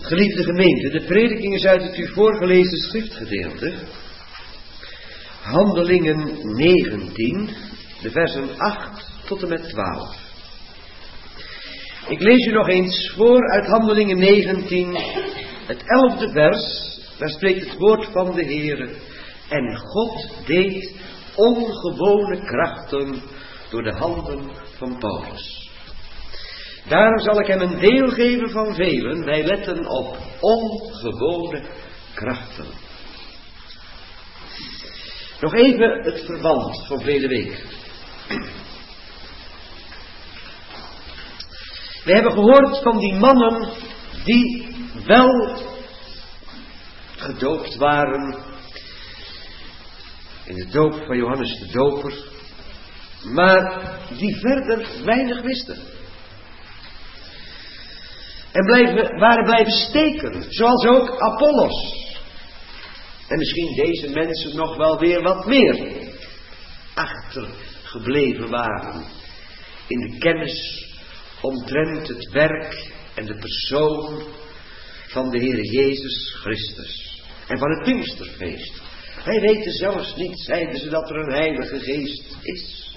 Geliefde gemeente, de prediking is uit het u voorgelezen schriftgedeelte. Handelingen 19, de versen 8 tot en met 12. Ik lees u nog eens voor uit Handelingen 19, het 11e vers. Daar spreekt het woord van de Heere. En God deed ongewone krachten door de handen van Paulus. Daarom zal ik hem een deel geven van velen. Wij letten op ongewone krachten. Nog even het verband van verleden week. We hebben gehoord van die mannen die wel gedoopt waren in de doop van Johannes de Doper, maar die verder weinig wisten. En waren blijven steken, zoals ook Apollos. En misschien deze mensen nog wel weer wat meer achtergebleven waren in de kennis omtrent het werk en de persoon van de Heer Jezus Christus. En van het Pinksterfeest. Wij weten zelfs niet, zeiden ze, dat er een Heilige Geest is.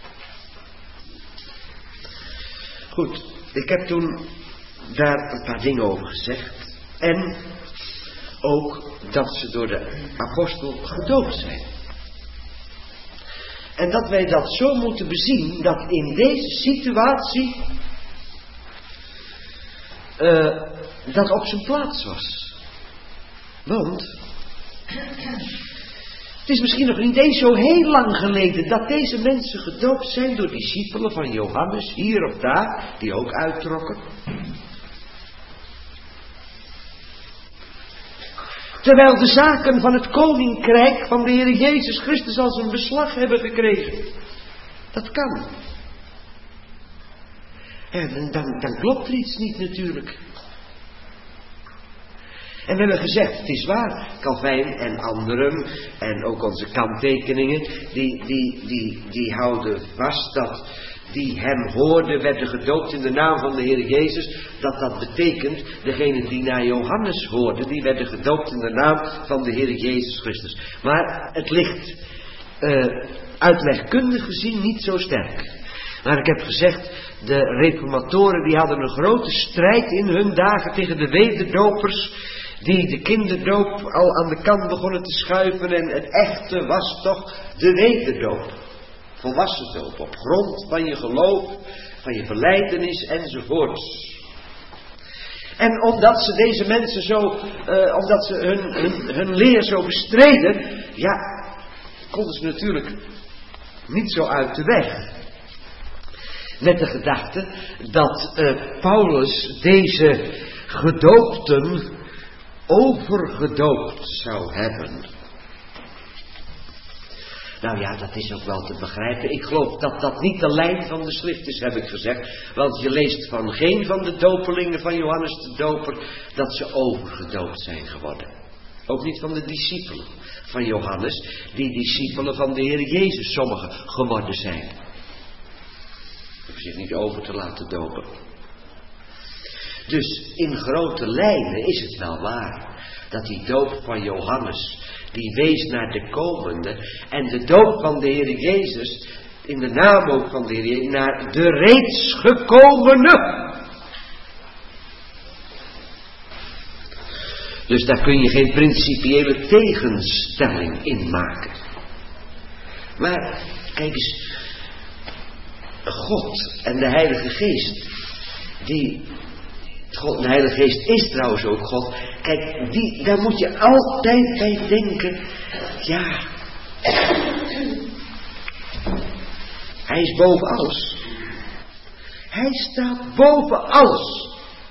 Goed, ik heb toen daar een paar dingen over gezegd. En ook dat ze door de apostel gedoopt zijn. En dat wij dat zo moeten bezien, dat in deze situatie dat op zijn plaats was. Want het is misschien nog niet eens zo heel lang geleden dat deze mensen gedoopt zijn door discipelen van Johannes, hier of daar, die ook uittrokken. Terwijl de zaken van het koninkrijk van de Heer Jezus Christus als een beslag hebben gekregen. Dat kan. En dan klopt er iets niet natuurlijk. En we hebben gezegd, het is waar, Calvijn en anderen, en ook onze kanttekeningen, die houden vast dat die hem hoorden, werden gedoopt in de naam van de Heer Jezus, dat betekent, degenen die naar Johannes hoorden, die werden gedoopt in de naam van de Heer Jezus Christus. Maar het ligt uitlegkundig gezien niet zo sterk. Maar ik heb gezegd, de reformatoren die hadden een grote strijd in hun dagen tegen de wederdopers, die de kinderdoop al aan de kant begonnen te schuiven, en het echte was toch de wederdoop. Volwassen doop, op grond van je geloof, van je belijdenis enzovoorts. En omdat ze deze mensen zo, omdat ze hun leer zo bestreden, ja, konden ze natuurlijk niet zo uit de weg. Met de gedachte dat Paulus deze gedoopten overgedoopt zou hebben. Nou ja, dat is ook wel te begrijpen. Ik geloof dat dat niet de lijn van de schrift is, heb ik gezegd. Want je leest van geen van de dopelingen van Johannes de Doper dat ze overgedoopt zijn geworden. Ook niet van de discipelen van Johannes, die discipelen van de Heer Jezus sommigen geworden zijn. Hoeven zich niet over te laten dopen. Dus in grote lijnen is het wel waar dat die doop van Johannes, die wees naar de komende, en de doop van de Heer Jezus, in de naam ook van de Heer Jezus, naar de reeds gekomene. Dus daar kun je geen principiële tegenstelling in maken. Maar kijk eens, God en de Heilige Geest, God, de Heilige Geest is trouwens ook God. Kijk, daar moet je altijd bij denken. Ja, hij is boven alles. Hij staat boven alles.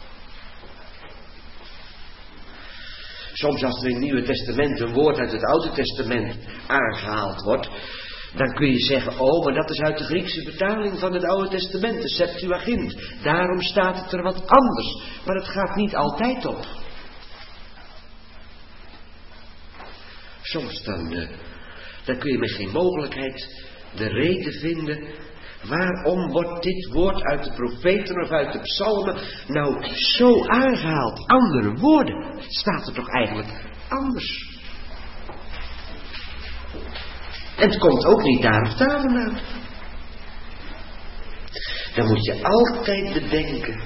Soms als er in het Nieuwe Testament een woord uit het Oude Testament aangehaald wordt, dan kun je zeggen, oh, maar dat is uit de Griekse vertaling van het Oude Testament, de Septuagint. Daarom staat het er wat anders. Maar het gaat niet altijd op. Soms dan kun je met geen mogelijkheid de reden vinden Waarom wordt dit woord uit de profeten of uit de psalmen nou zo aangehaald? Andere woorden. Staat er toch eigenlijk anders? En het komt ook niet daar of daar vandaan. Dan moet je altijd bedenken.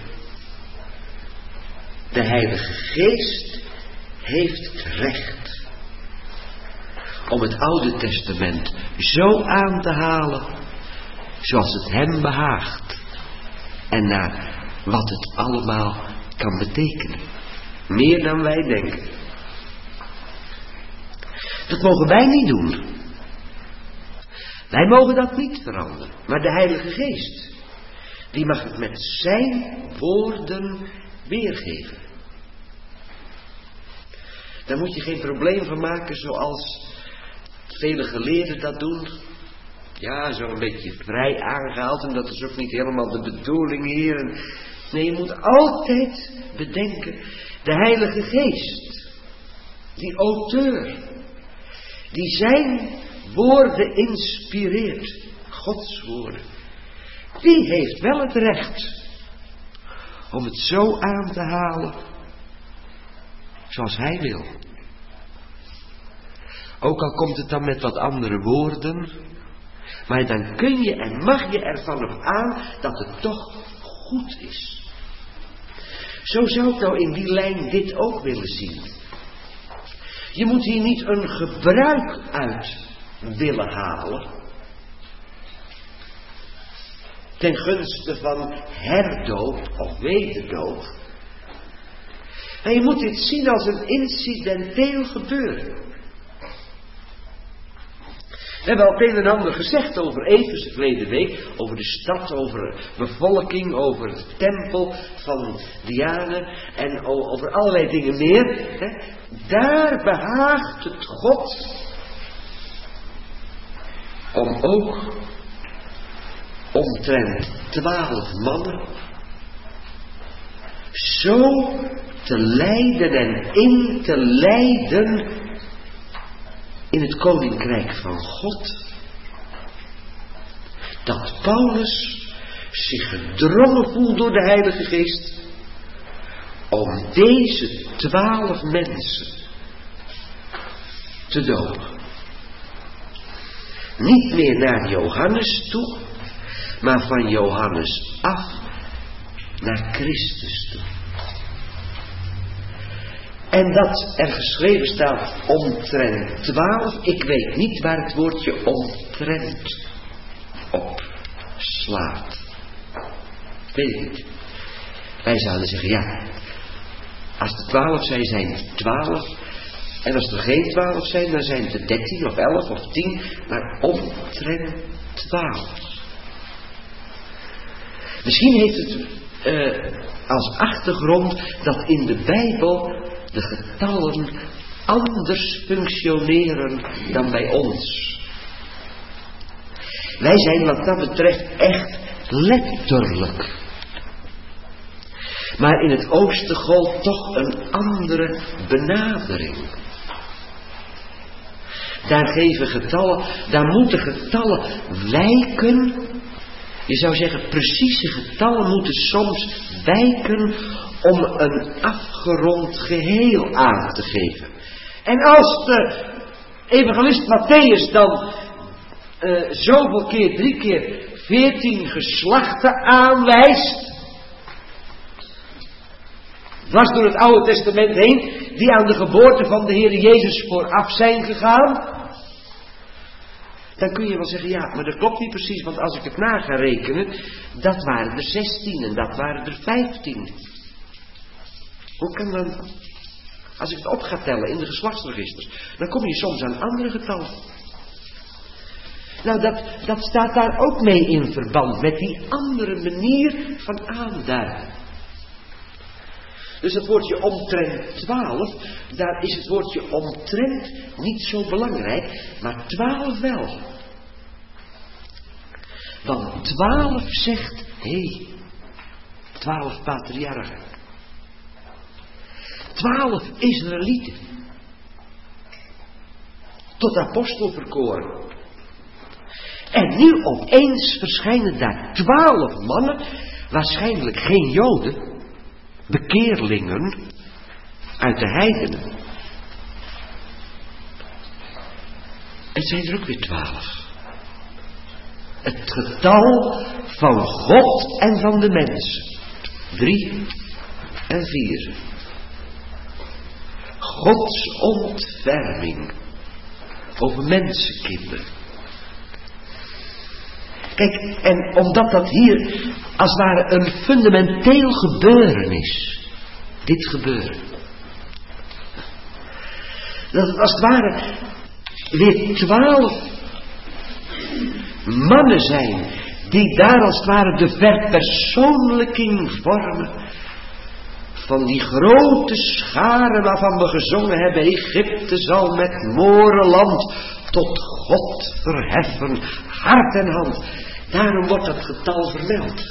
De Heilige Geest heeft het recht om het Oude Testament zo aan te halen zoals het hem behaagt. En naar wat het allemaal kan betekenen. Meer dan wij denken. Dat mogen wij niet doen. Wij mogen dat niet veranderen. Maar de Heilige Geest, die mag het met zijn woorden weergeven. Daar moet je geen probleem van maken zoals vele geleerden dat doen. Ja, zo een beetje vrij aangehaald en dat is ook niet helemaal de bedoeling hier. Nee, je moet altijd bedenken, de Heilige Geest, die auteur, die zijn woorden inspireert, Gods woorden, die heeft wel het recht om het zo aan te halen zoals hij wil. Ook al komt het dan met wat andere woorden, maar dan kun je en mag je ervan op aan dat het toch goed is. Zo zou ik nou in die lijn dit ook willen zien. Je moet hier niet een gebruik uit willen halen ten gunste van herdoop of wederdoop. En je moet dit zien als een incidenteel gebeuren. We hebben al het een en ander gezegd over Efeze verleden week, over de stad, over bevolking, over de tempel van Diane en over allerlei dingen meer. Daar behaagt het God om ook omtrent 12 mannen zo te leiden en in te leiden in het koninkrijk van God, dat Paulus zich gedrongen voelt door de Heilige Geest om deze 12 mensen te dopen. Niet meer naar Johannes toe, maar van Johannes af naar Christus toe. En dat er geschreven staat omtrent 12, ik weet niet waar het woordje omtrent op slaat. Weet ik niet. Wij zouden zeggen, ja, als er 12 zijn, zijn het 12. En als er geen 12 zijn, dan zijn het er 13 of 11 of 10. Maar omtrent 12. Misschien heeft het als achtergrond dat in de Bijbel de getallen anders functioneren dan bij ons. Wij zijn wat dat betreft echt letterlijk. Maar in het oosten gold toch een andere benadering. Daar moeten getallen wijken. Je zou zeggen, precieze getallen moeten soms wijken om een afgerond geheel aan te geven. En als de evangelist Mattheüs dan zoveel keer, 3 keer 14 geslachten aanwijst, dwars door het Oude Testament heen, die aan de geboorte van de Heer Jezus vooraf zijn gegaan, dan kun je wel zeggen, ja, maar dat klopt niet precies, want als ik het na ga rekenen, dat waren er 16 en dat waren er 15. Hoe kan dat? Als ik het op ga tellen in de geslachtsregisters, dan kom je soms aan andere getallen. Nou, dat staat daar ook mee in verband met die andere manier van aanduiden. Dus het woordje omtrent 12, daar is het woordje omtrent niet zo belangrijk, maar 12 wel. Want 12 zegt, 12 patriarchen. 12 Israëlieten. Tot apostel verkoren. En nu opeens verschijnen daar 12 mannen, waarschijnlijk geen Joden, bekeerlingen uit de heidenen. Het zijn er ook weer 12. Het getal van God en van de mensen. 3 en 4. Gods ontferming over mensenkinderen. Kijk, en omdat dat hier als het ware een fundamenteel gebeuren is. Dit gebeuren. Dat het als het ware weer 12 mannen zijn die daar als het ware de verpersoonlijking vormen van die grote scharen waarvan we gezongen hebben: Egypte zal met morenland tot God verheffen, hart en hand. Daarom wordt dat getal vermeld.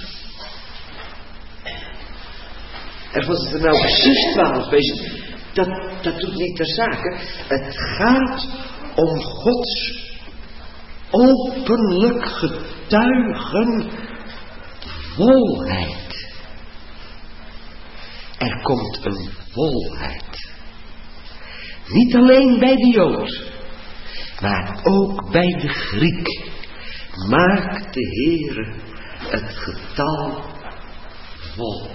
En wat het er nou precies 12 is, dat doet niet ter zake. Het gaat om Gods openlijk getuigen volheid. Er komt een volheid. Niet alleen bij de Jood, maar ook bij de Griek. Maakt de Heere het getal vol.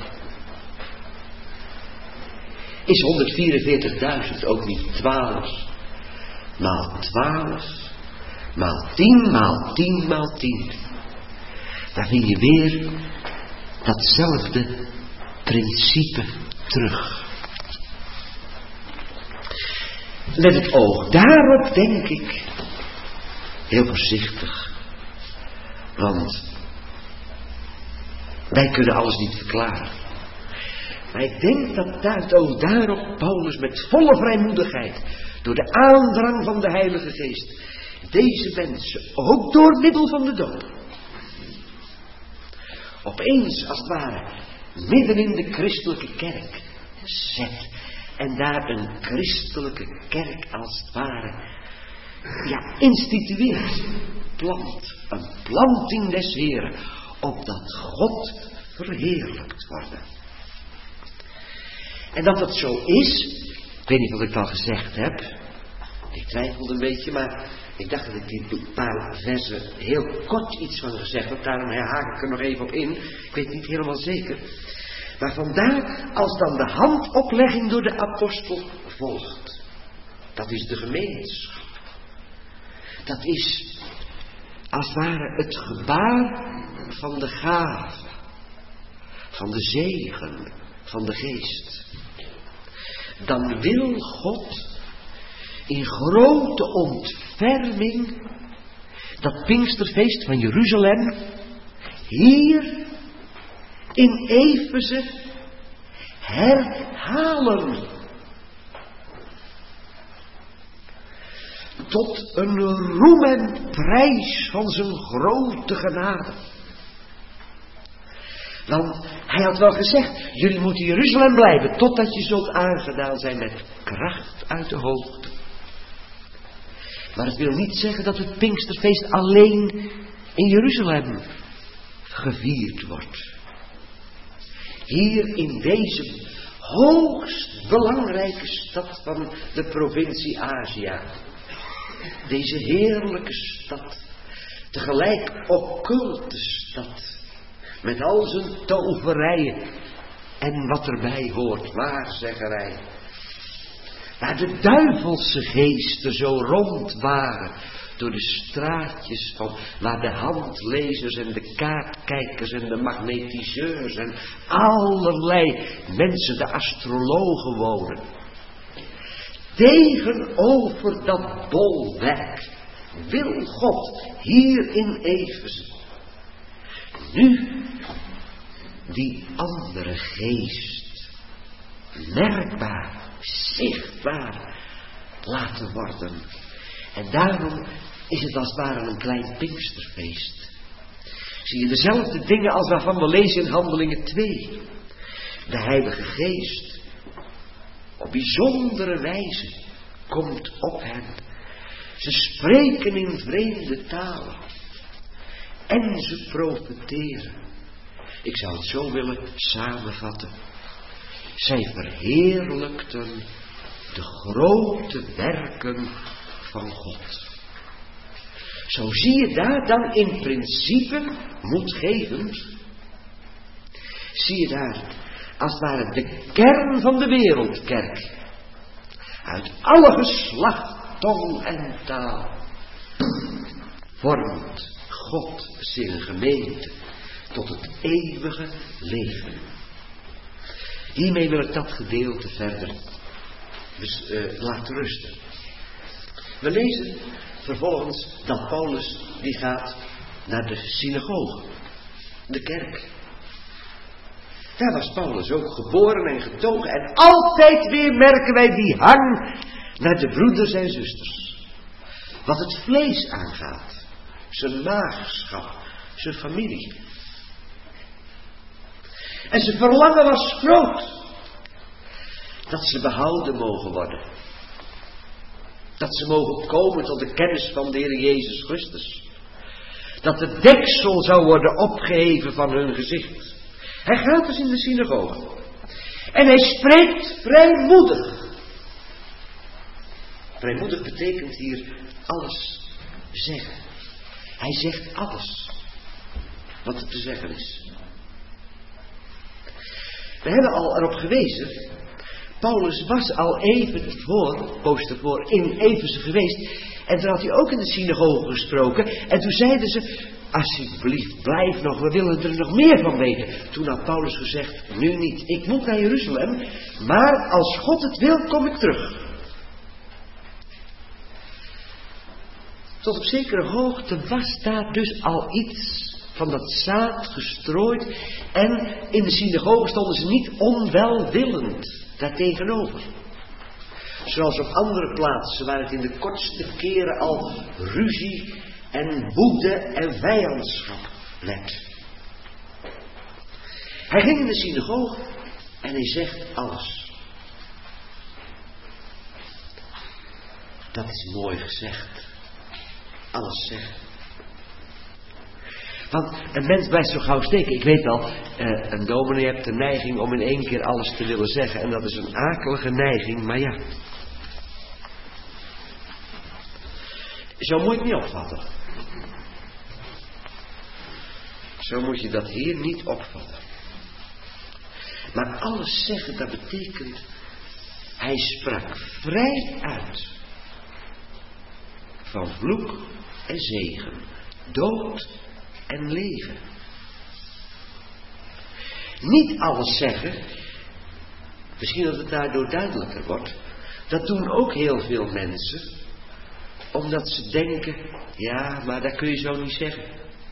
Is 144.000 ook niet 12 maal 12 maal 10 maal 10 maal 10? Daar vind je weer datzelfde principe terug. Let het oog daarop, denk ik, heel voorzichtig. Want wij kunnen alles niet verklaren. Maar ik denk dat daarop Paulus met volle vrijmoedigheid, door de aandrang van de Heilige Geest, deze mensen, ook door middel van de doop, opeens als het ware midden in de christelijke kerk zet. En daar een christelijke kerk als het ware institueert. Plant. Een planting des Heeren. Opdat God verheerlijkt wordt. En dat dat zo is. Ik weet niet of ik het al gezegd heb. Ik twijfelde een beetje, maar ik dacht dat ik die paar versen heel kort iets van gezegd heb. Daarom haak ik er nog even op in. Ik weet niet helemaal zeker. Maar vandaar als dan de handoplegging door de apostel volgt. Dat is de gemeenschap. Dat is als het ware het gebaar van de gave. Van de zegen van de geest. Dan wil God in grote ontferming dat Pinksterfeest van Jeruzalem hier in Efeze herhalen. Tot een roem en prijs van zijn grote genade. Want hij had wel gezegd, jullie moeten in Jeruzalem blijven totdat je zult aangedaan zijn met kracht uit de hoogte. Maar het wil niet zeggen dat het Pinksterfeest alleen in Jeruzalem gevierd wordt. Hier in deze hoogst belangrijke stad van de provincie Azië. Deze heerlijke stad. Tegelijk occulte stad. Met al zijn toverijen. En wat erbij hoort, waarzeggerij. Waar de duivelse geesten zo rond waren. Door de straatjes van waar de handlezers en de kaartkijkers en de magnetiseurs en allerlei mensen, de astrologen wonen. Tegenover dat bolwerk wil God hier in Efeze nu die andere geest merkbaar, zichtbaar laten worden. En daarom is het als het ware een klein Pinksterfeest. Zie je dezelfde dingen als waarvan we lezen in Handelingen 2. De Heilige Geest op bijzondere wijze komt op hen. Ze spreken in vreemde talen. en ze profeteren. Ik zou het zo willen samenvatten. Zij verheerlijkten de grote werken van God. Zo zie je daar dan in principe moedgevend. Zie je daar als het ware de kern van de wereldkerk. Uit alle geslacht, tong en taal vormt God zijn gemeente tot het eeuwige leven. Hiermee wil ik dat gedeelte verder laten rusten. We lezen vervolgens dat Paulus die gaat naar de synagoge, de kerk. Daar was Paulus ook geboren en getogen en altijd weer merken wij die hang naar de broeders en zusters. Wat het vlees aangaat, zijn maagschap, zijn familie. En zijn verlangen was groot. Dat ze behouden mogen worden. Dat ze mogen komen tot de kennis van de Heer Jezus Christus. Dat de deksel zou worden opgeheven van hun gezicht. Hij gaat dus in de synagoge. En hij spreekt vrijmoedig. Vrijmoedig betekent hier alles zeggen. Hij zegt alles wat er te zeggen is. We hebben al erop gewezen. Paulus was al poos tevoren in Efeze geweest. En toen had hij ook in de synagoge gesproken. En toen zeiden ze, alsjeblieft, blijf nog, we willen er nog meer van weten. Toen had Paulus gezegd, nu niet, ik moet naar Jeruzalem. Maar als God het wil, kom ik terug. Tot op zekere hoogte was daar dus al iets van dat zaad gestrooid. En in de synagoge stonden ze niet onwelwillend daartegenover. Zoals op andere plaatsen waar het in de kortste keren al ruzie en woede en vijandschap werd. Hij ging in de synagoge en hij zegt alles. Dat is mooi gezegd. Alles zeggen. Want een mens blijft zo gauw steken. Ik weet wel, een dominee heeft de neiging om in één keer alles te willen zeggen. En dat is een akelige neiging, maar ja. Zo moet je het niet opvatten. Zo moet je dat hier niet opvatten. Maar alles zeggen, dat betekent, hij sprak vrij uit. Van vloek en zegen, dood en leven. Niet alles zeggen, misschien dat het daardoor duidelijker wordt, dat doen ook heel veel mensen, omdat ze denken, ja, maar dat kun je zo niet zeggen.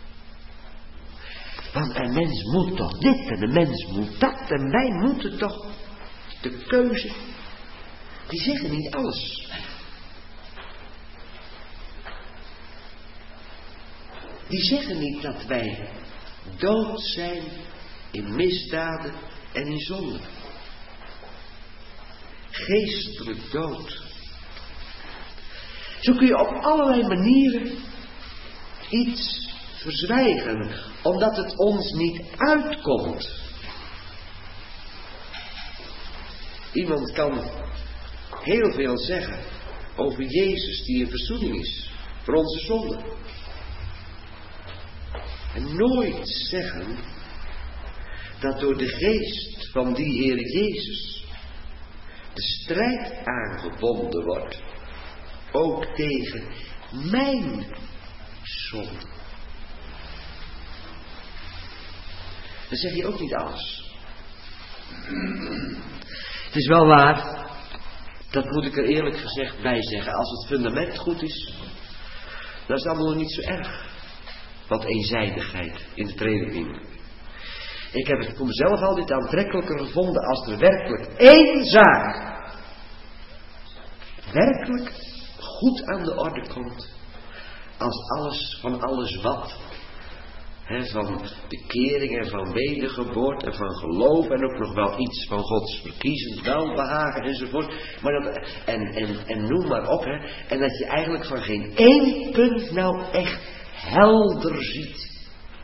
Want een mens moet toch dit en een mens moet dat en wij moeten toch de keuze. Die zeggen niet alles. Die zeggen niet dat wij dood zijn in misdaden en in zonde. Geestelijk dood. Zo kun je op allerlei manieren iets verzwijgen, omdat het ons niet uitkomt. Iemand kan heel veel zeggen over Jezus die een verzoening is voor onze zonden. En nooit zeggen dat door de geest van die Heer Jezus de strijd aangebonden wordt. Ook tegen mijn zonde. Dan zeg je ook niet alles. Het is wel waar, dat moet ik er eerlijk gezegd bij zeggen. Als het fundament goed is, dan is het allemaal nog niet zo erg. Wat eenzijdigheid in de prediking. Ik heb het voor mezelf altijd aantrekkelijker gevonden als er werkelijk één zaak werkelijk goed aan de orde komt. Als alles van alles wat. Van bekering en van wedergeboorte en van geloof en ook nog wel iets van Gods verkiezend welbehagen enzovoort. Maar dat, en noem maar op. En dat je eigenlijk van geen één punt nou echt helder ziet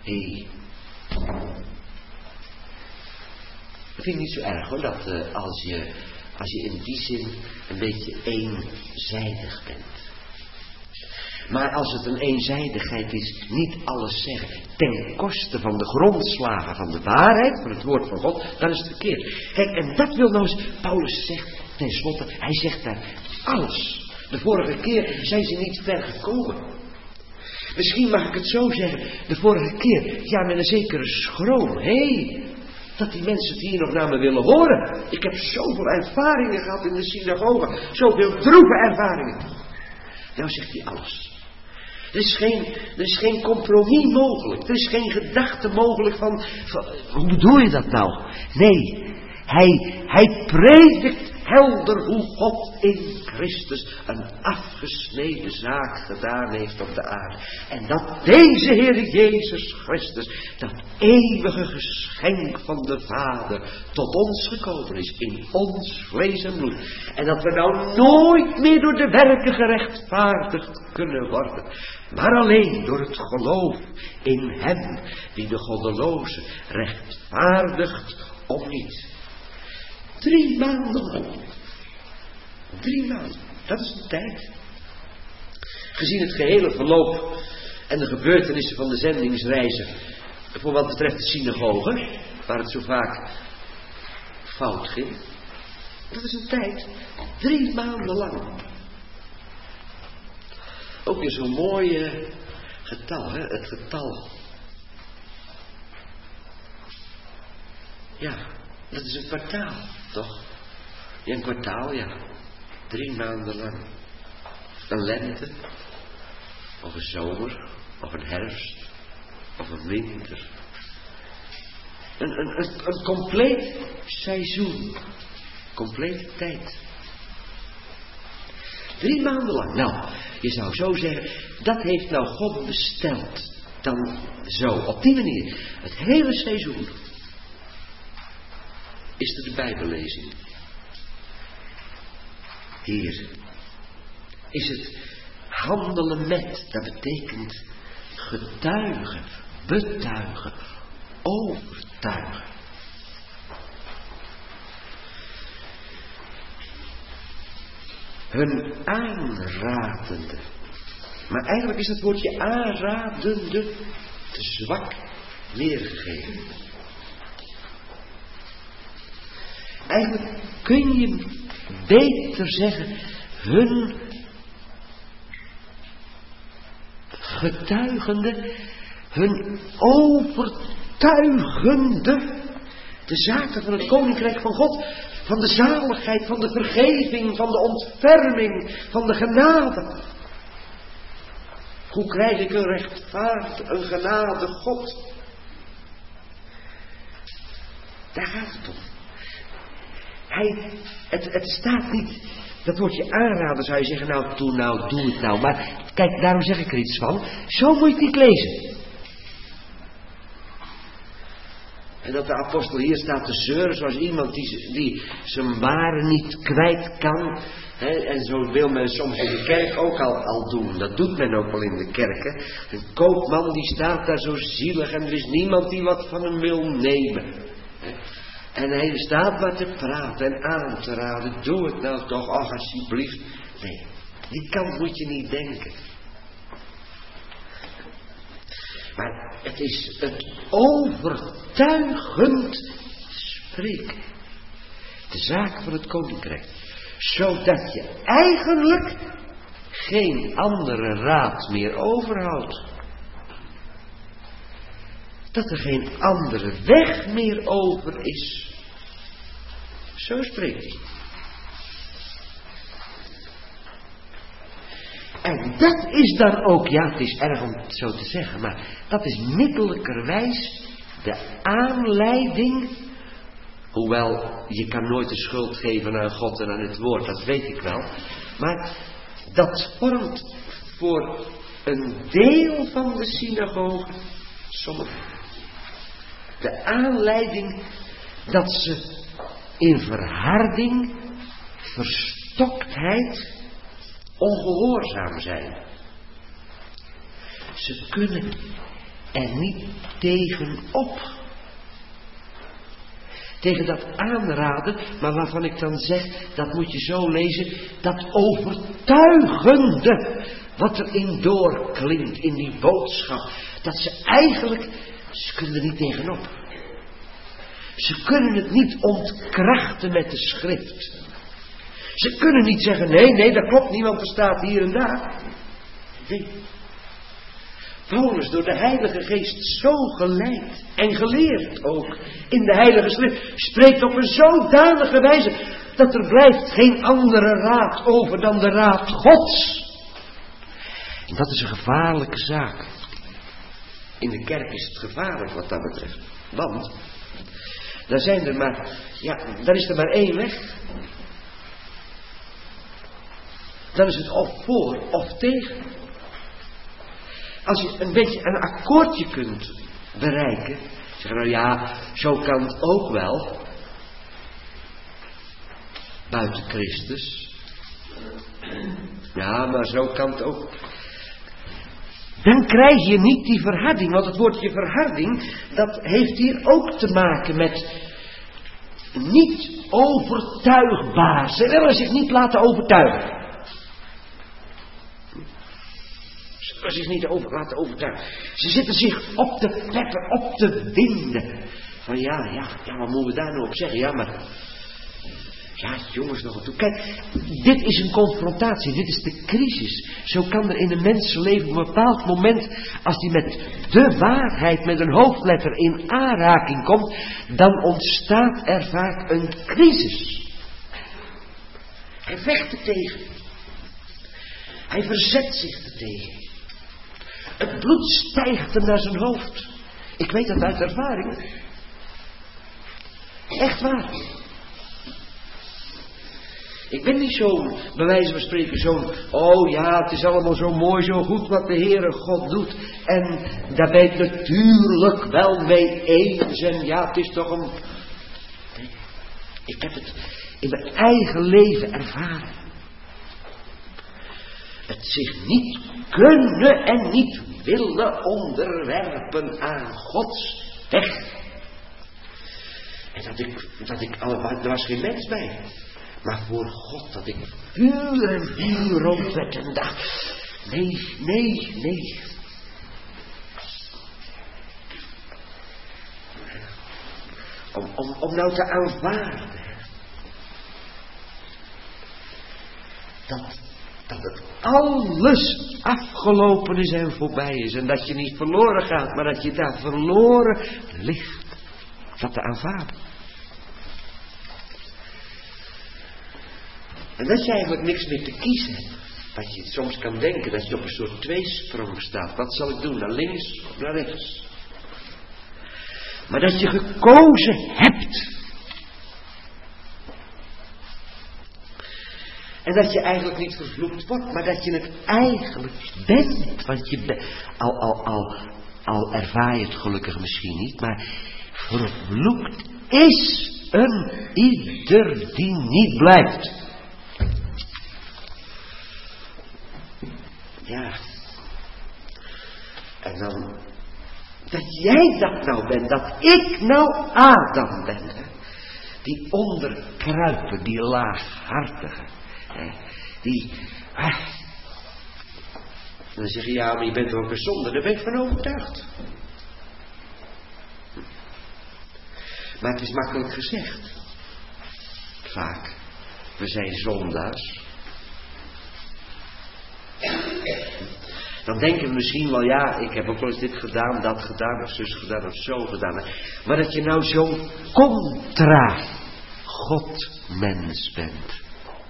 Dat vind ik niet zo erg hoor, dat als je in die zin een beetje eenzijdig bent. Maar als het een eenzijdigheid is, niet alles zeggen, ten koste van de grondslagen van de waarheid, van het woord van God, dan is het verkeerd. Kijk, en dat wil nou eens, Paulus zegt, tenslotte, hij zegt daar alles. De vorige keer zijn ze niet ver gekomen. Misschien mag ik het zo zeggen, de vorige keer, ja, met een zekere schroom. Dat die mensen het hier nog naar me willen horen. Ik heb zoveel ervaringen gehad in de synagoge, zoveel droeve ervaringen. Nou zegt hij alles. Er is geen compromis mogelijk. Er is geen gedachte mogelijk van hoe bedoel je dat nou? Nee, hij predikt helder hoe God in Christus een afgesneden zaak gedaan heeft op de aarde. En dat deze Heer Jezus Christus, dat eeuwige geschenk van de Vader, tot ons gekomen is, in ons vlees en bloed. En dat we nou nooit meer door de werken gerechtvaardigd kunnen worden, maar alleen door het geloof in Hem, die de goddeloze rechtvaardigt om niet. 3 maanden lang. 3 maanden, dat is de tijd. Gezien het gehele verloop en de gebeurtenissen van de zendingsreizen, voor wat betreft de synagoge, waar het zo vaak fout ging, dat is een tijd. 3 maanden lang. Ook weer zo'n mooi getal, hè? Het getal. Ja, dat is een kwartaal, toch? Ja, een kwartaal, ja. 3 maanden lang. Een lente, of een zomer, of een herfst, of een winter. Een compleet seizoen. Complete tijd. 3 maanden lang. Nou, je zou zo zeggen, dat heeft nou God besteld. Dan zo, op die manier. Het hele seizoen is er de Bijbellezing. Hier is het handelen met, dat betekent getuigen, betuigen, overtuigen. Hun aanradende. Maar eigenlijk is dat woordje aanradende te zwak weergegeven. Eigenlijk kun je beter zeggen, hun getuigende, hun overtuigende, de zaken van het koninkrijk van God, van de zaligheid, van de vergeving, van de ontferming, van de genade. Hoe krijg ik een genade God? Daar gaat het om. Het staat niet, dat woordje aanraden zou je zeggen, nou doe het nou. Maar kijk, daarom zeg ik er iets van. Zo moet je het niet lezen. En dat de apostel hier staat te zeuren zoals iemand die zijn waren niet kwijt kan. Hè, en zo wil men soms in de kerk ook al doen. Dat doet men ook wel in de kerken. Een koopman die staat daar zo zielig en er is niemand die wat van hem wil nemen. En hij staat maar te praten en aan te raden. Doe het nou toch, ach alsjeblieft. Nee, die kant moet je niet denken. Maar het is het overtuigend spreken. De zaak van het koninkrijk. Zodat je eigenlijk geen andere raad meer overhoudt. Dat er geen andere weg meer over is. Zo spreekt hij. En dat is dan ook, ja, het is erg om het zo te zeggen, maar dat is middelijkerwijs de aanleiding. Hoewel, je kan nooit de schuld geven aan God en aan het woord, dat weet ik wel. Maar dat vormt voor een deel van de synagoge, sommigen, de aanleiding dat ze in verharding, verstoktheid, ongehoorzaam zijn. Ze kunnen er niet tegenop. Tegen dat aanraden, maar waarvan ik dan zeg, dat moet je zo lezen, dat overtuigende wat erin doorklinkt in die boodschap. Dat ze eigenlijk, ze kunnen er niet tegenop. Ze kunnen het niet ontkrachten met de schrift. Ze kunnen niet zeggen, nee, dat klopt niet, want er staat hier en daar. Nee. Paulus, door de Heilige Geest zo geleid en geleerd ook in de Heilige Schrift, spreekt op een zodanige wijze dat er blijft geen andere raad over dan de raad Gods. En dat is een gevaarlijke zaak. In de kerk is het gevaarlijk wat dat betreft. Want dan dan is er maar één weg. Dan is het of voor of tegen. Als je een beetje een akkoordje kunt bereiken. Zeg nou ja, zo kan het ook wel. Buiten Christus. Ja, maar zo kan het ook. Dan krijg je niet die verharding. Want het woordje verharding, dat heeft hier ook te maken met niet overtuigbaar. Ze willen zich niet laten overtuigen. Ze willen zich niet laten overtuigen. Ze zitten zich op te peppen, op te winden. Van ja, wat moeten we daar nou op zeggen? Ja, maar... Ja, jongens, nog een toe. Kijk, dit is een confrontatie, dit is de crisis. Zo kan er in een mensenleven op een bepaald moment, als die met de waarheid met een hoofdletter in aanraking komt, dan ontstaat er vaak een crisis. Hij vecht er tegen. Hij verzet zich er tegen. Het bloed stijgt hem naar zijn hoofd. Ik weet dat uit ervaring. Echt waar. Ik ben niet zo'n, bij wijze van spreken, zo'n, oh ja, het is allemaal zo mooi, zo goed wat de Heere God doet. En daar ben ik natuurlijk wel mee eens. En ja, het is toch een... Ik heb het in mijn eigen leven ervaren. Het zich niet kunnen en niet willen onderwerpen aan Gods weg. En er was geen mens bij. Maar voor God dat ik vuur en vuur rond werd en dacht, nee. Om nou te aanvaarden. Dat het alles afgelopen is en voorbij is. En dat je niet verloren gaat, maar dat je daar verloren ligt. Dat te aanvaarden. En dat je eigenlijk niks meer te kiezen hebt. Dat je soms kan denken dat je op een soort tweesprong staat. Wat zal ik doen? Naar links of naar rechts? Maar dat je gekozen hebt. En dat je eigenlijk niet vervloekt wordt, maar dat je het eigenlijk bent. Want je al ervaar je het gelukkig misschien niet, maar vervloekt is een ieder die niet blijft. Ja. En dan, dat jij dat nou bent, dat ik nou Adam ben. Die onderkruipen, die laaghartige. En dan zeg je, ja, maar je bent ook een zonde. Daar ben ik van overtuigd. Maar het is makkelijk gezegd. Vaak. We zijn zondaars. Dan denken we misschien wel, ja, ik heb ook wel eens dit gedaan, dat gedaan, of zus gedaan, of zo gedaan. Maar dat je nou zo'n contra God mens bent.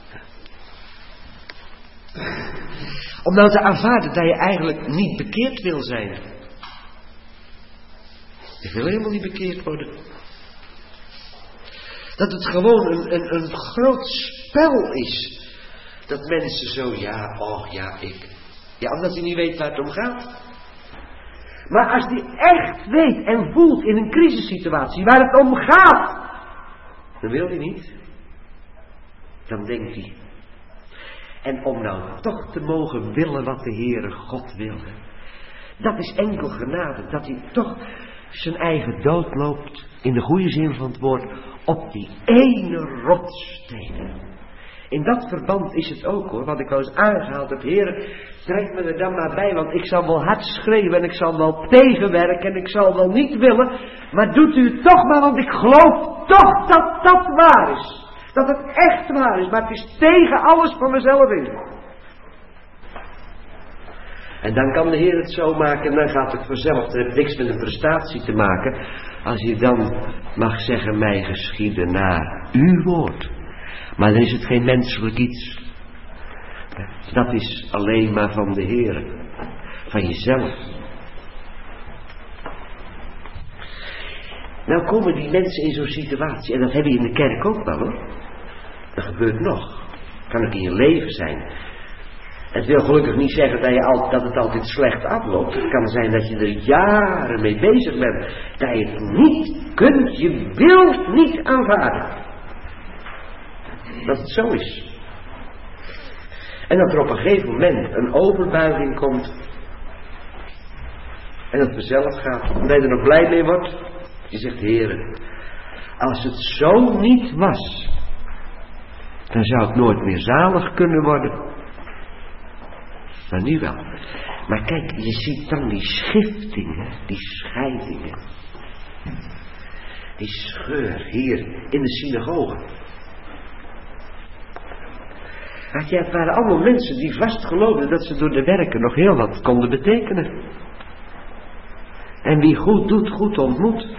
Om nou te aanvaarden dat je eigenlijk niet bekeerd wil zijn. Je wil helemaal niet bekeerd worden. Dat het gewoon een groot spel is. Dat mensen zo, ja, omdat hij niet weet waar het om gaat. Maar als hij echt weet en voelt in een crisissituatie waar het om gaat, dan wil hij niet. Dan denkt hij. En om nou toch te mogen willen wat de Heere God wil, Dat is enkel genade, dat hij toch zijn eigen dood loopt, in de goede zin van het woord, op die ene rotssteen. In dat verband is het ook hoor, wat ik al eens aangehaald heb. Heer, trek me er dan maar bij, want ik zal wel hard schreeuwen en ik zal wel tegenwerken en ik zal wel niet willen. Maar doet u het toch maar, want ik geloof toch dat dat waar is. Dat het echt waar is, maar het is tegen alles van mezelf in. En dan kan de Heer het zo maken en dan gaat het vanzelf. Het heeft niks met een prestatie te maken. Als je dan mag zeggen, mij geschieden naar uw woord. Maar dan is het geen menselijk iets. Dat is alleen maar van de Heer. Van jezelf. Nou komen die mensen in zo'n situatie. En dat heb je in de kerk ook wel hoor. Dat gebeurt nog. Kan ook in je leven zijn. Het wil gelukkig niet zeggen dat het altijd slecht afloopt. Het kan zijn dat je er jaren mee bezig bent. Dat je het niet kunt, je wilt niet aanvaarden. Dat het zo is. En dat er op een gegeven moment een overbuiging komt. En dat vanzelf gaat. En dat je er nog blij mee wordt. Je zegt, Heere, als het zo niet was, dan zou ik nooit meer zalig kunnen worden. Maar nu wel. Maar kijk, je ziet dan die schiftingen, die scheidingen. Die scheur hier in de synagoge. Het waren allemaal mensen die vast geloofden dat ze door de werken nog heel wat konden betekenen. En wie goed doet, goed ontmoet.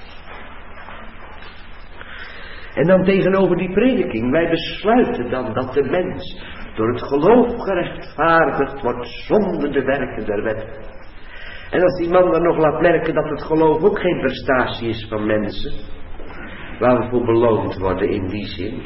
En dan tegenover die prediking, wij besluiten dan dat de mens door het geloof gerechtvaardigd wordt zonder de werken der wet. En als die man dan nog laat merken dat het geloof ook geen prestatie is van mensen, waar we voor beloond worden in die zin,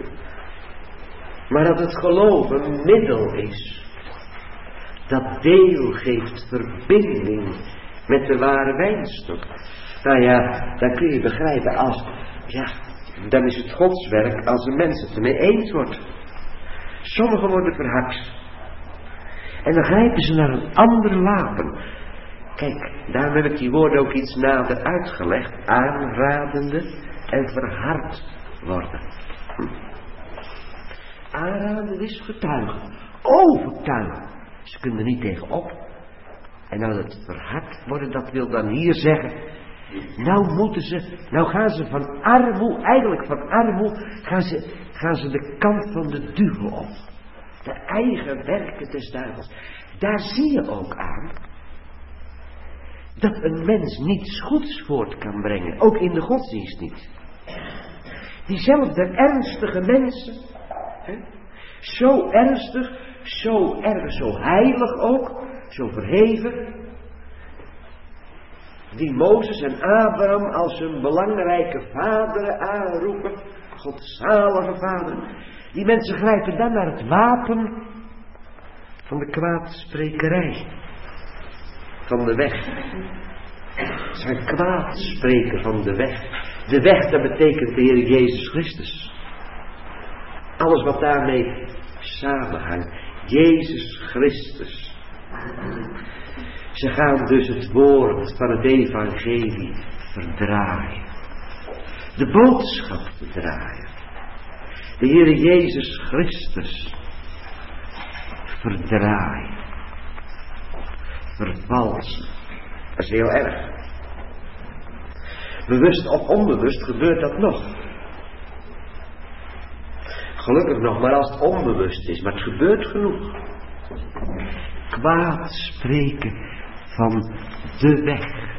maar dat het geloof een middel is, dat deel geeft verbinding met de ware wijnstok. Nou ja, dan kun je begrijpen dan is het Gods werk als een mens het ermee eens wordt. Sommigen worden verhard. En dan grijpen ze naar een ander wapen. Kijk, daarom heb ik die woorden ook iets nader uitgelegd. Aanradende en verhard worden. Aanraden is getuigen. Overtuigen. Ze kunnen er niet tegenop. En nou dat verhard worden, dat wil dan hier zeggen. Nou gaan ze van armoe, eigenlijk van armoe, gaan ze de kant van de duivel op. De eigen werken des duivels. Daar zie je ook aan dat een mens niets goeds voort kan brengen. Ook in de godsdienst niet. Diezelfde ernstige mensen. Zo ernstig, zo erg, zo heilig ook. Zo verheven. Die Mozes en Abraham als hun belangrijke vaderen aanroepen. Godzalige vaderen. Die mensen grijpen dan naar het wapen van de kwaadsprekerij. Van de weg. Ze gaan kwaadspreken van de weg. De weg, dat betekent de Heer Jezus Christus. Alles wat daarmee samenhangt. Jezus Christus. Ze gaan dus het woord van het evangelie verdraaien. De boodschap verdraaien. De Heer Jezus Christus verdraaien. Vervalsen. Dat is heel erg. Bewust of onbewust gebeurt dat nog. Gelukkig nog maar als het onbewust is, maar het gebeurt genoeg. Kwaad spreken van de weg.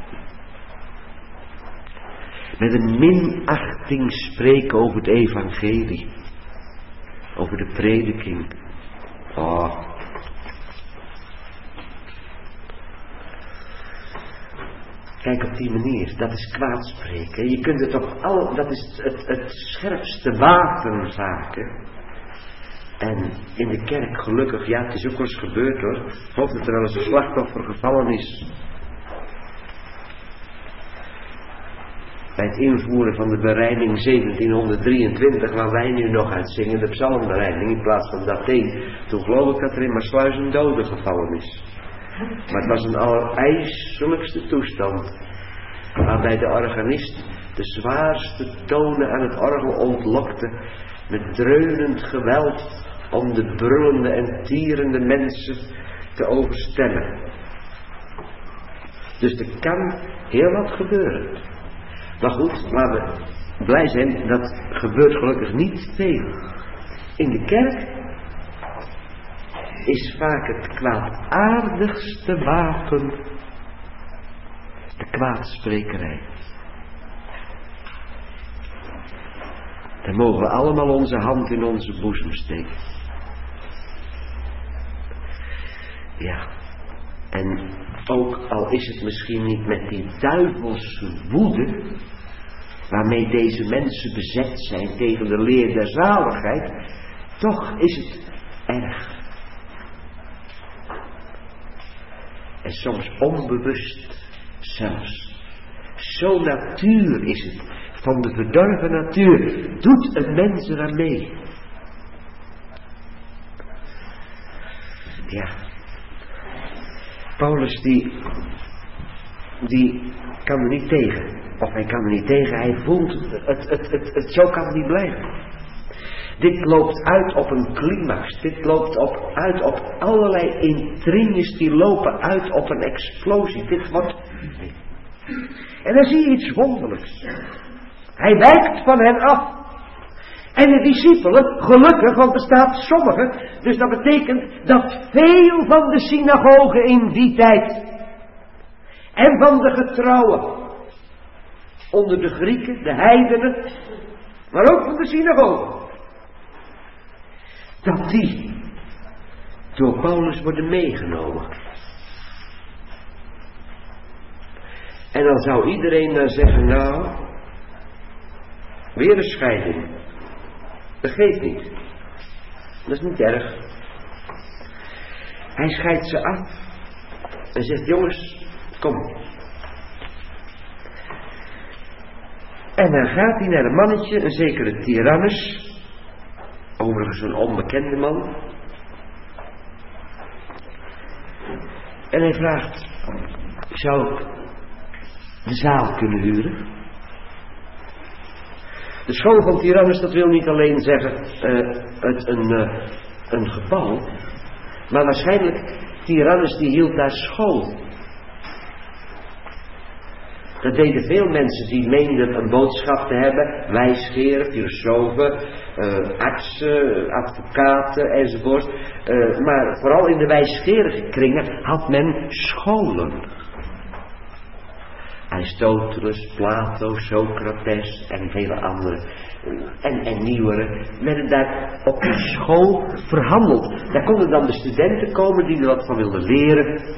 Met een minachting spreken over het evangelie. Over de prediking. Kijk, op die manier, dat is kwaadspreken. Je kunt het op dat is het scherpste wapen vaak. En in de kerk gelukkig, het is ook wel eens gebeurd hoor. Of dat er wel eens een slachtoffer gevallen is. Bij het invoeren van de bereiding 1723, waar wij nu nog uitzingen, de psalmbereiding, in plaats van dat toen geloof ik dat er in Maassluis een dode gevallen is. Maar het was een allerijselijkste toestand, waarbij de organist de zwaarste tonen aan het orgel ontlokte, met dreunend geweld, om de brullende en tierende mensen te overstemmen. Dus er kan heel wat gebeuren. Maar goed, laten we blij zijn, dat gebeurt gelukkig niet veel. In de kerk is vaak het kwaadaardigste wapen de kwaadsprekerij. Dan mogen we allemaal onze hand in onze boezem steken. Ja, en ook al is het misschien niet met die duivelse woede waarmee deze mensen bezet zijn tegen de leer der zaligheid, toch is het erg. En soms onbewust zelfs. Zo natuur is het, van de verdorven natuur, doet een mens er aan mee. Ja. Paulus die kan er niet tegen. Of hij kan er niet tegen, hij voelt het zo kan het niet blijven. Dit loopt uit op een climax. Dit loopt uit op allerlei intriges die lopen uit op een explosie. Dit wordt... En dan zie je iets wonderlijks. Hij wijkt van hen af. En de discipelen, gelukkig, want er staat sommigen. Dus dat betekent dat veel van de synagogen in die tijd. En van de getrouwen. Onder de Grieken, de heidenen. Maar ook van de synagogen. Dat die door Paulus worden meegenomen. En dan zou iedereen dan zeggen, nou, weer een scheiding. Dat geeft niet. Dat is niet erg. Hij scheidt ze af. En zegt, jongens, kom. En dan gaat hij naar een mannetje, een zekere Tyrannus. Overigens een onbekende man. En hij vraagt, zou ik de zaal kunnen huren? De school van Tyrannus, dat wil niet alleen zeggen een gebouw, maar waarschijnlijk Tyrannus die hield daar school. Dat deden veel mensen die meenden een boodschap te hebben, wijsgeren, filosofen, artsen, advocaten enzovoort. Maar vooral in de wijsgerige kringen had men scholen. Aristoteles, Plato, Socrates en vele andere en nieuwere werden daar op de school verhandeld. Daar konden dan de studenten komen die er wat van wilden leren.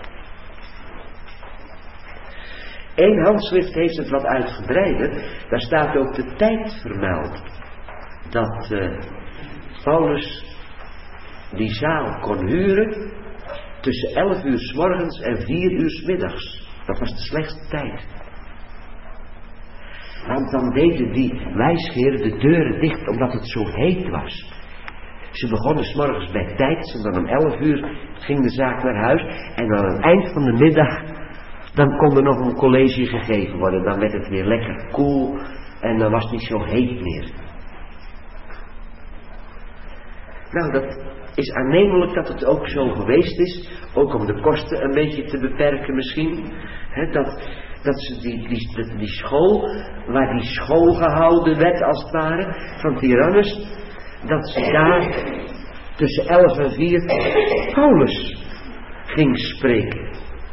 Eén handschrift heeft het wat uitgebreider. Daar staat ook de tijd vermeld. Dat Paulus die zaal kon huren tussen 11 uur 's morgens en 4 uur 's middags. Dat was de slechtste tijd. Want dan deden die wijsgeren de deuren dicht omdat het zo heet was. Ze begonnen 's morgens bij tijd en dan om 11 uur ging de zaak naar huis. En dan aan het eind van de middag, dan kon er nog een college gegeven worden. Dan werd het weer lekker koel en dan was het niet zo heet meer. Nou, dat is aannemelijk dat het ook zo geweest is. Ook om de kosten een beetje te beperken misschien. Dat ze die school, waar die school gehouden werd als het ware, van Tyrannus, dat ze daar tussen 11 en 4 Paulus ging spreken.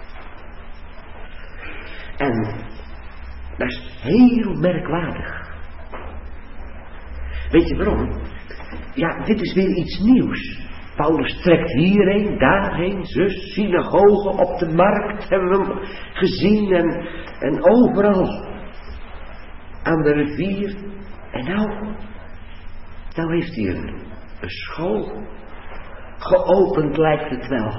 En dat is heel merkwaardig. Weet je waarom? Ja, dit is weer iets nieuws. Paulus trekt hierheen, daarheen, zus, synagogen, op de markt hebben we hem gezien en overal. Aan de rivier. En nou heeft hij een school. Geopend lijkt het wel.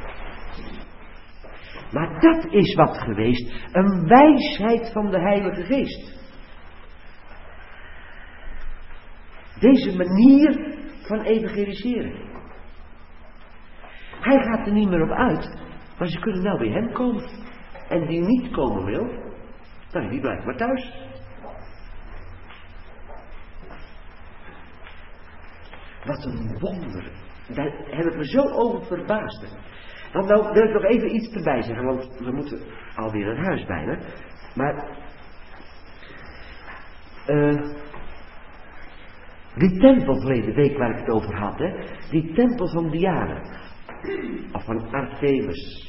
Maar dat is wat geweest. Een wijsheid van de Heilige Geest. Deze manier van evangeliseren. Hij gaat er niet meer op uit Maar ze kunnen nou bij hem komen. En die niet komen wil, nou, die blijft maar thuis. Wat een wonder. Daar heb ik me zo over verbaasd. Want nou wil ik nog even iets erbij zeggen, want we moeten alweer naar huis bijna. Maar die tempel verleden week waar ik het over had, hè, die tempel van Diana, of van Artemis.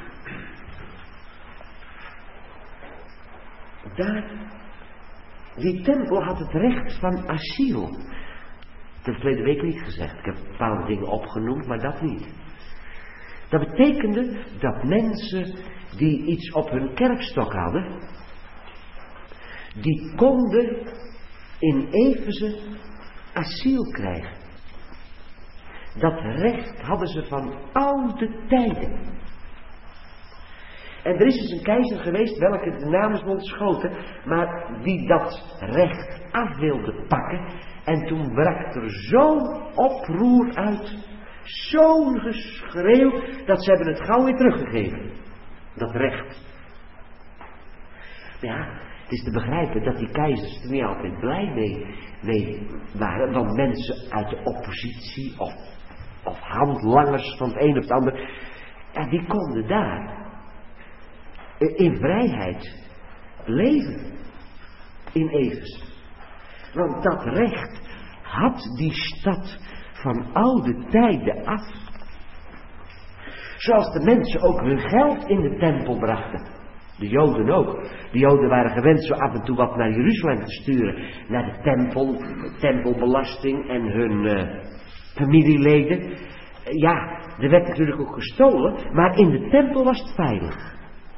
Die tempel had het recht van asiel. Dat heb ik verleden week niet gezegd. Ik heb bepaalde dingen opgenoemd, maar dat niet. Dat betekende dat mensen die iets op hun kerkstok hadden, die konden in Efeze asiel krijgen. Dat recht hadden ze van oude tijden. En er is dus een keizer geweest, welke de naam is me ontschoten, maar die dat recht af wilde pakken. En toen brak er zo'n oproer uit, zo'n geschreeuw, dat ze hebben het gauw weer teruggegeven. Dat recht. Ja, het is te begrijpen dat die keizers er niet altijd blij mee waren, want mensen uit de oppositie of handlangers van het een of het ander, ja, die konden daar in vrijheid leven in Efeze. Want dat recht had die stad van oude tijden af. Zoals de mensen ook hun geld in de tempel brachten. De Joden ook. De Joden waren gewend zo af en toe wat naar Jeruzalem te sturen. Naar de tempel, tempelbelasting en hun familieleden. Ja, er werd natuurlijk ook gestolen, maar in de tempel was het veilig.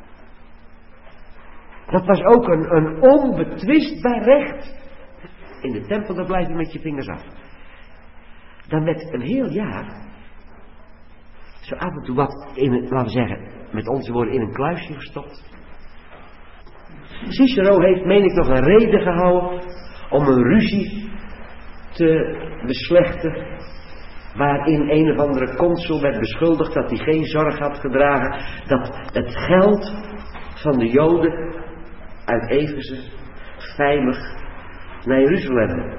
Dat was ook een onbetwistbaar recht. In de tempel, daar blijf je met je vingers af. Dan werd een heel jaar zo af en toe wat laten we zeggen, met onze woorden in een kluisje gestopt. Cicero heeft, meen ik, nog een reden gehouden om een ruzie te beslechten, waarin een of andere consul werd beschuldigd dat hij geen zorg had gedragen dat het geld van de Joden uit Efeze veilig naar Jeruzalem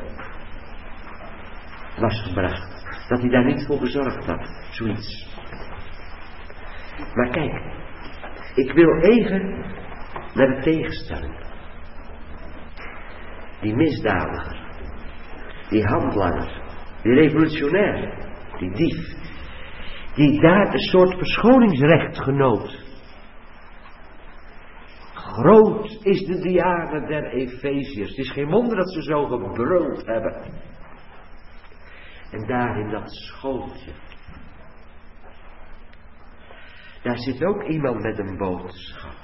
was gebracht. Dat hij daar niet voor gezorgd had. Zoiets. Maar kijk, ik wil even naar de tegenstelling. Die misdadiger, die handlanger, die revolutionair, die dief, die daar een soort verschoningsrecht genoot. Groot is de Diana der Efeziërs. Het is geen wonder dat ze zo gebruld hebben. En daar in dat schooltje, daar zit ook iemand met een boodschap.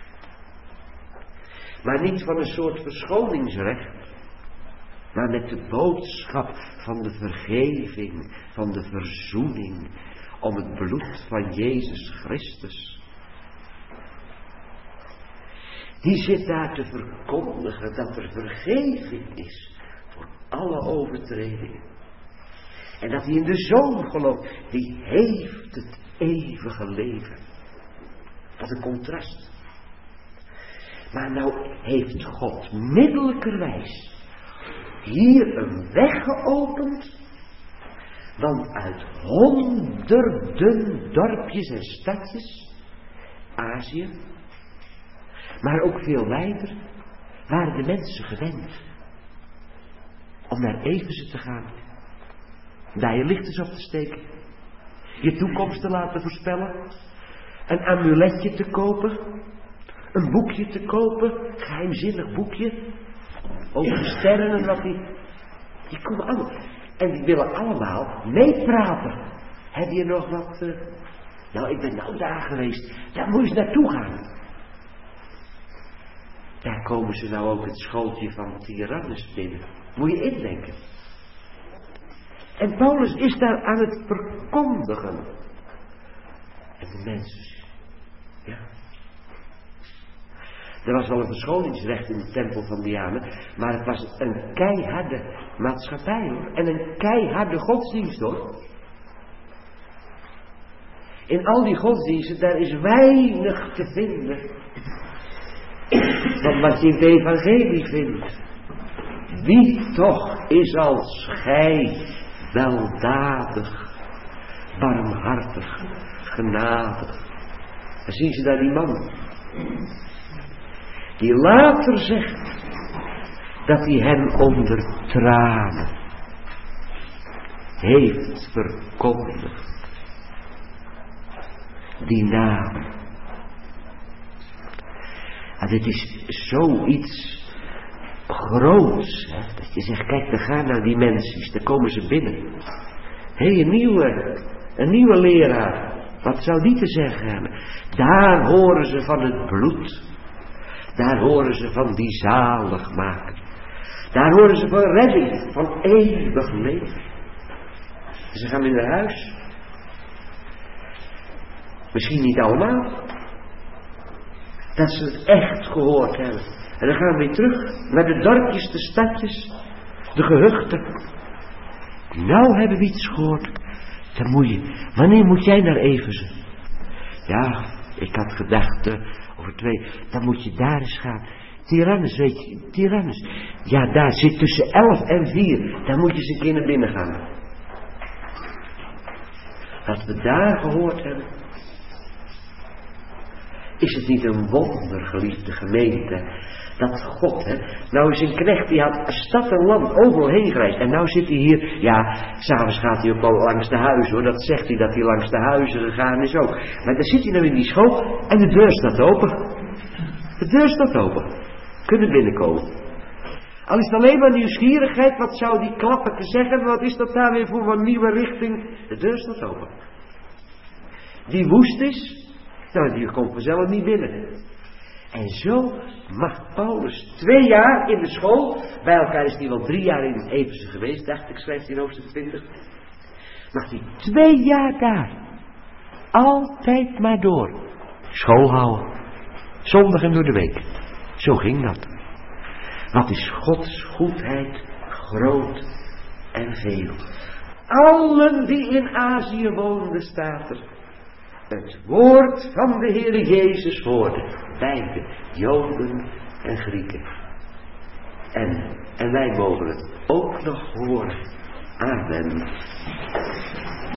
Maar niet van een soort verschoningsrecht, maar met de boodschap van de vergeving, van de verzoening, om het bloed van Jezus Christus. Die zit daar te verkondigen dat er vergeving is voor alle overtredingen. En dat hij in de Zoon gelooft, die heeft het eeuwige leven. Wat een contrast. Maar nou heeft God middelijkerwijs hier een weg geopend. Want uit honderden dorpjes en stadjes, Azië, maar ook veel wijder, waren de mensen gewend om naar Efeze te gaan. Daar je lichtjes op te steken. Je toekomst te laten voorspellen. Een amuletje te kopen. Een boekje te kopen. Geheimzinnig boekje. Over de sterren en wat die komen allemaal. En die willen allemaal meepraten. Heb je nog wat... Nou, ik ben nou daar geweest. Daar moet je eens naartoe gaan. Daar komen ze nou ook het schooltje van Tyrannus binnen. Moet je indenken. En Paulus is daar aan het verkondigen. En de mensen, ja. Er was wel een verschoningsrecht in de tempel van Diana, maar het was een keiharde maatschappij hoor. En een keiharde godsdienst hoor. In al die godsdiensten, daar is weinig te vinden van wat je in het evangelie vindt. Wie toch is als gij weldadig, barmhartig, genadig. Dan zien ze daar die man. Die later zegt dat hij hen onder tranen heeft verkondigd. Die naam. En dit is zoiets groots. Hè? Dat je zegt, kijk, dan gaan naar die mensen. Dan komen ze binnen. Hé, een nieuwe leraar. Wat zou die te zeggen hebben? Daar horen ze van het bloed. Daar horen ze van die zaligmaker. Daar horen ze van redding. Van eeuwig leven. Ze gaan weer naar huis. Misschien niet allemaal. Dat ze het echt gehoord hebben. En dan gaan we weer terug naar de dorpjes, de stadjes, de gehuchten. Nou hebben we iets gehoord. Dan moet je, wanneer moet jij naar Efeze? Ja, ik had gedacht over 2, dan moet je daar eens gaan. Tyrannus, weet je, Tyrannus. Ja, daar zit tussen 11 en 4. Dan moet je eens een keer naar binnen gaan. Wat we daar gehoord hebben. Is het niet een wonder, geliefde gemeente, dat God, hè, nou is een knecht, die had stad en land overal heen gereisd. En nou zit hij hier, ja, s'avonds gaat hij ook al langs de huizen, hoor, dat zegt hij, dat hij langs de huizen gegaan is ook. Maar dan zit hij nou in die school en de deur staat open. De deur staat open. Kunnen binnenkomen. Al is het alleen maar nieuwsgierigheid, wat zou die klappen te zeggen, wat is dat daar weer voor een nieuwe richting? De deur staat open. Die woest is, nou, die komt vanzelf niet binnen. En zo mag Paulus 2 jaar in de school, bij elkaar is hij wel 3 jaar in Efeze geweest, dacht ik, schrijft hij in hoofdstuk 20. Mag hij 2 jaar daar, altijd maar door, school houden, zondag en door de week. Zo ging dat. Wat is Gods goedheid groot en veel. Allen die in Azië woonden, staat er, het woord van de Heere Jezus hoorden. Beide, Joden en Grieken. En wij mogen het ook nog horen. Amen.